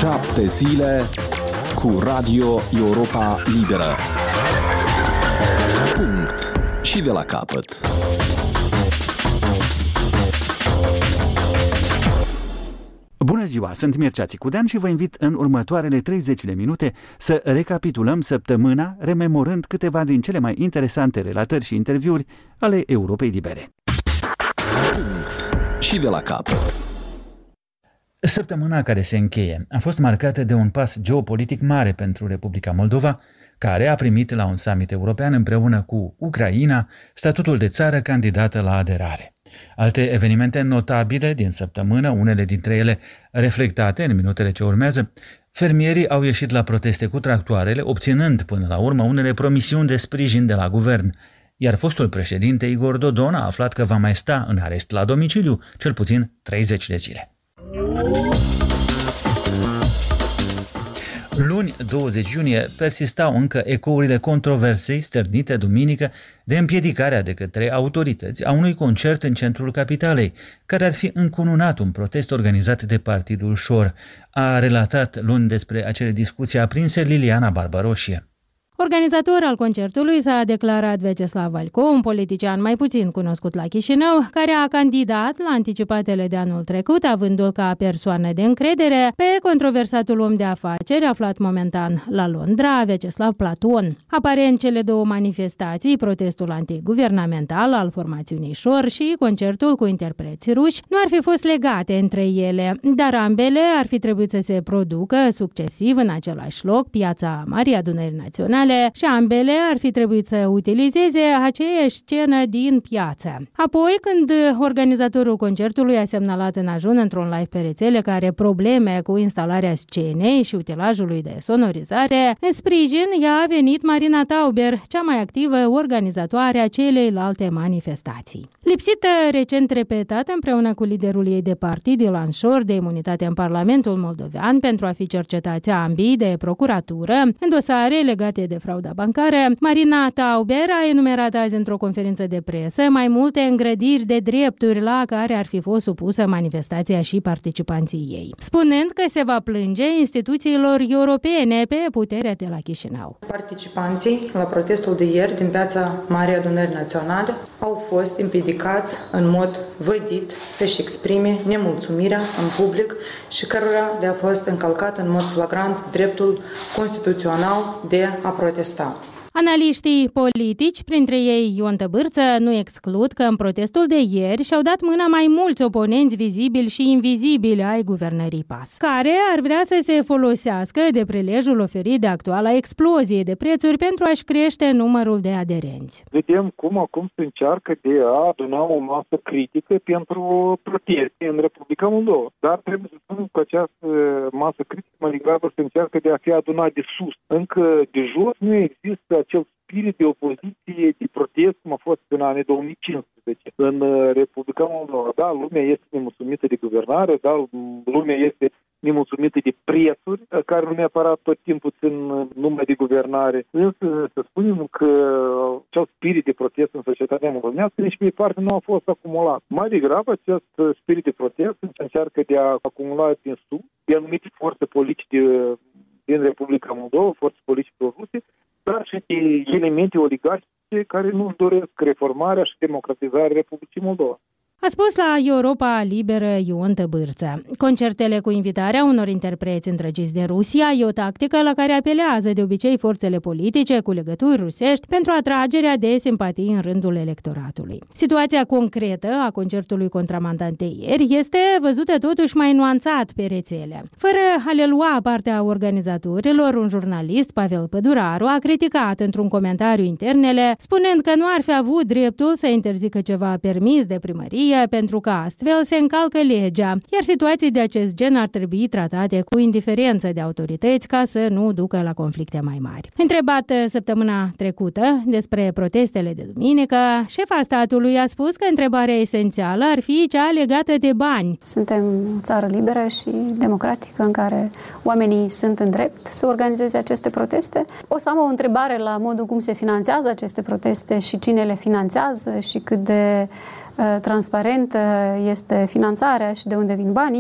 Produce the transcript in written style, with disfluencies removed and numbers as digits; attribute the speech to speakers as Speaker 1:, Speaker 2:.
Speaker 1: 7 zile cu Radio Europa Liberă. Punct. Și de la capăt.
Speaker 2: Bună ziua, sunt Mircea Țicudean și vă invit în următoarele 30 de minute să recapitulăm săptămâna, rememorând câteva din cele mai interesante relatări și interviuri ale Europei Libere.
Speaker 1: Punct. Și de la capăt.
Speaker 2: Săptămâna care se încheie a fost marcată de un pas geopolitic mare pentru Republica Moldova, care a primit la un summit european împreună cu Ucraina statutul de țară candidată la aderare. Alte evenimente notabile din săptămână, unele dintre ele reflectate în minutele ce urmează: fermierii au ieșit la proteste cu tractoarele, obținând până la urmă unele promisiuni de sprijin de la guvern, iar fostul președinte Igor Dodon a aflat că va mai sta în arest la domiciliu cel puțin 30 de zile. Luni, 20 iunie, persistau încă ecourile controversei stârnite duminică de împiedicarea de către autorități a unui concert în centrul capitalei, care ar fi încununat un protest organizat de Partidul Șor. A relatat luni despre acele discuții aprinse Liliana Barbaroșie.
Speaker 3: Organizator al concertului s-a declarat Vyacheslav Valco, un politician mai puțin cunoscut la Chișinău, care a candidat la anticipatele de anul trecut, avându-l ca persoană de încredere pe controversatul om de afaceri aflat momentan la Londra, Vyacheslav Platon. Aparent, cele două manifestații, protestul antiguvernamental al formațiunii Șor și concertul cu interpreți ruși, nu ar fi fost legate între ele, dar ambele ar fi trebuit să se producă succesiv în același loc, piața Marii Adunări Naționale, și ambele ar fi trebuit să utilizeze aceeași scenă din piață. Apoi, când organizatorul concertului a semnalat în ajun într-un live pe rețele că are probleme cu instalarea scenei și utilajului de sonorizare, în sprijin i-a venit Marina Tauber, cea mai activă organizatoare a celeilalte manifestații. Lipsită recent repetată împreună cu liderul ei de partid, Ilan Șor, de imunitate în Parlamentul Moldovean pentru a fi cercetați ambii de procuratură în dosare legate de frauda bancară, Marina Tauber a enumerat azi într-o conferință de presă mai multe îngrădiri de drepturi la care ar fi fost supusă manifestația și participanții ei, spunând că se va plânge instituțiilor europene pe puterea de la Chișinău.
Speaker 4: Participanții la protestul de ieri din piața Marii Adunări Naționale au fost împiedicați în mod vădit să-și exprime nemulțumirea în public și cărora le-a fost încălcat în mod flagrant dreptul constituțional de a protesta.
Speaker 3: Analiștii politici, printre ei Ion Tăbârță, nu exclud că în protestul de ieri și-au dat mâna mai mulți oponenți vizibili și invizibili ai guvernării PAS, care ar vrea să se folosească de prilejul oferit de actuala explozie de prețuri pentru a-și crește numărul de aderenți.
Speaker 5: Vedem cum acum se încearcă de a aduna o masă critică pentru proteste în Republica Moldova. Dar trebuie să spunem că această masă critică mai degrabă se încearcă de a fi adunat de sus. Încă de jos nu există acel spirit de opoziție, de protest, cum a fost în anii 2015 în Republica Moldova. Da, lumea este nemulțumită de guvernare, da, lumea este nemulțumită de prețuri, care nu neapărat tot timpul țin numai de guvernare. Însă să spunem că acel spirit de protest în societatea moldovenească nici pe parte nu a fost acumulat. Mai degrabă acest spirit de protest încearcă de a acumula din sus, de anumite forțe politice din Republica Moldova, forțe politice pro-ruse, dar și de elemente oligarhice care nu doresc reformarea și democratizarea Republicii Moldova.
Speaker 3: A spus la Europa Liberă Ion Tăbârță. Concertele cu invitarea unor interpreți îndrăgiți de Rusia e o tactică la care apelează de obicei forțele politice cu legături rusești pentru atragerea de simpatii în rândul electoratului. Situația concretă a concertului contramandat de ieri este văzută totuși mai nuanțat pe rețele. Fără a le lua partea organizatorilor, un jurnalist, Pavel Păduraru, a criticat într-un comentariu internele, spunând că nu ar fi avut dreptul să interzică ceva permis de primărie, pentru că astfel se încalcă legea, iar situații de acest gen ar trebui tratate cu indiferență de autorități ca să nu ducă la conflicte mai mari. Întrebat săptămâna trecută despre protestele de duminică, șefa statului a spus că întrebarea esențială ar fi cea legată de bani.
Speaker 6: Suntem o țară liberă și democratică în care oamenii sunt în drept să organizeze aceste proteste. O să am o întrebare la modul cum se finanțează aceste proteste și cine le finanțează și cât de transparentă este finanțarea și de unde vin banii.